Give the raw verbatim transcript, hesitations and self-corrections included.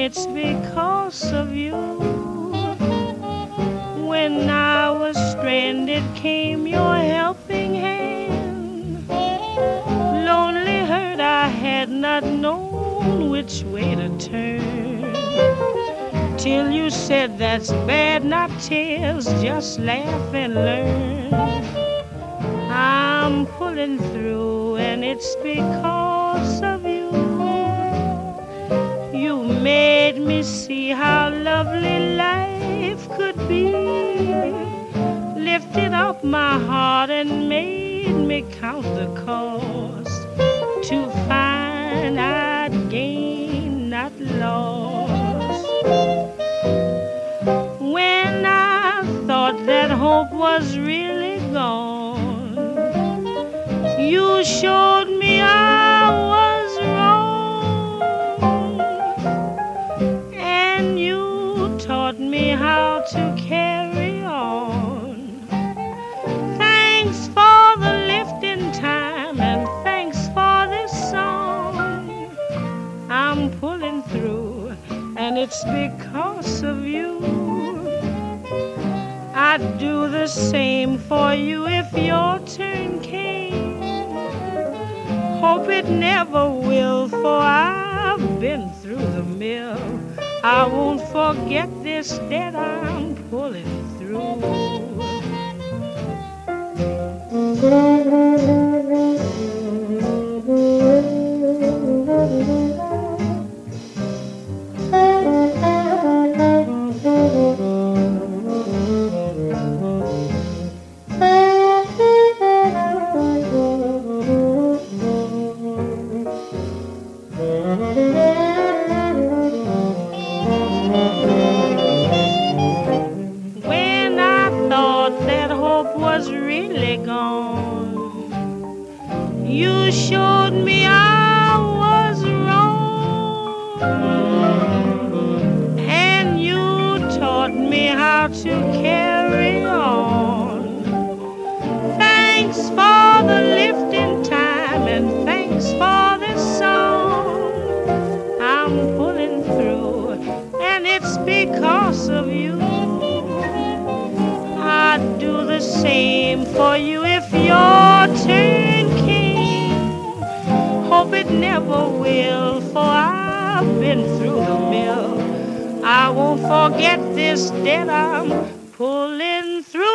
it's because of you. When I was stranded came your helping hand. Lonely hurt, I had not known which way to turn, till you said that's bad, not tears, just laugh and learn. I'm pulling through and it's because of you. You made me see how lovely life could be. Lifted up my heart and made me count the cost, to find I'd gained, not lost. When I thought that hope was really gone, you showed me I was wrong, and you taught me how to carry on. Thanks for the lift in time, and thanks for this song. I'm pulling through, and it's because of you. I'd do the same for you if your turn came. Hope it never will, for I've been through the mill. I won't forget this that I'm pulling through. When I thought that hope was really gone, you showed me I was wrong, and you taught me how to carry on. Thanks for the lift in time, and thanks for this song. I'm pulling through, and it's because of you. I'd do the same for you if your turn came. Hope it never will, for I've been through the mill. I won't forget this that I'm pulling through.